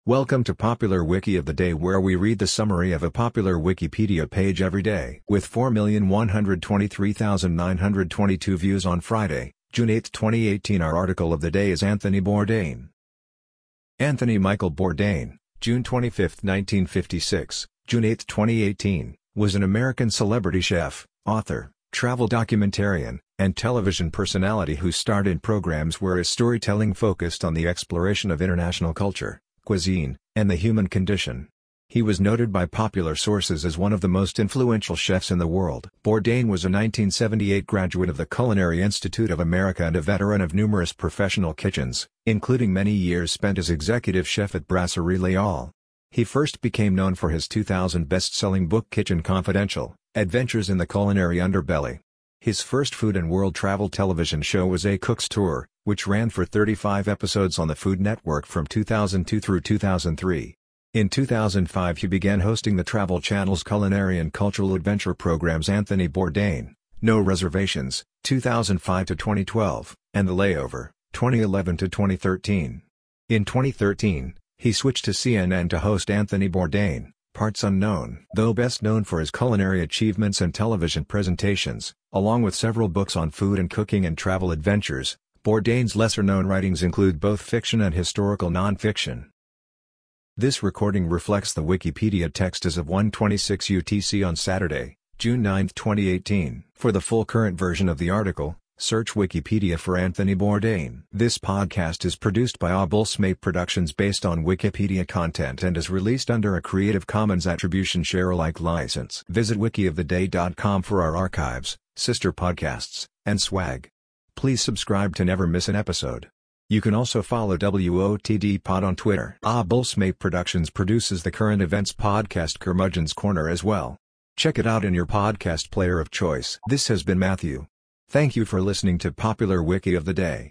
Welcome to Popular Wiki of the Day, where we read the summary of a popular Wikipedia page every day. With 4,123,922 views on Friday, June 8, 2018, our article of the day is Anthony Bourdain. Anthony Michael Bourdain, June 25, 1956, June 8, 2018, was an American celebrity chef, author, travel documentarian, and television personality who starred in programs where his storytelling focused on the exploration of international culture, cuisine, and the human condition. He was noted by popular sources as one of the most influential chefs in the world. Bourdain was a 1978 graduate of the Culinary Institute of America and a veteran of numerous professional kitchens, including many years spent as executive chef at Brasserie L'Étoile. He first became known for his 2000 best-selling book Kitchen Confidential: Adventures in the Culinary Underbelly. His first food and world travel television show was A Cook's Tour, which ran for 35 episodes on the Food Network from 2002 through 2003. In 2005 he began hosting the Travel Channel's culinary and cultural adventure programs Anthony Bourdain, No Reservations, 2005 to 2012, and The Layover, 2011 to 2013. In 2013, he switched to CNN to host Anthony Bourdain, Parts Unknown. Though best known for his culinary achievements and television presentations, along with several books on food and cooking and travel adventures, Bourdain's lesser-known writings include both fiction and historical non-fiction. This recording reflects the Wikipedia text as of 1:26 UTC on Saturday, June 9, 2018. For the full current version of the article, search Wikipedia for Anthony Bourdain. This podcast is produced by Abulsmate Productions based on Wikipedia content and is released under a Creative Commons Attribution Share-alike license. Visit wikioftheday.com for our archives, sister podcasts, and swag. Please subscribe to never miss an episode. You can also follow WOTD Pod on Twitter. Abulsmate Productions produces the current events podcast Curmudgeon's Corner as well. Check it out in your podcast player of choice. This has been Matthew. Thank you for listening to Popular Wiki of the Day.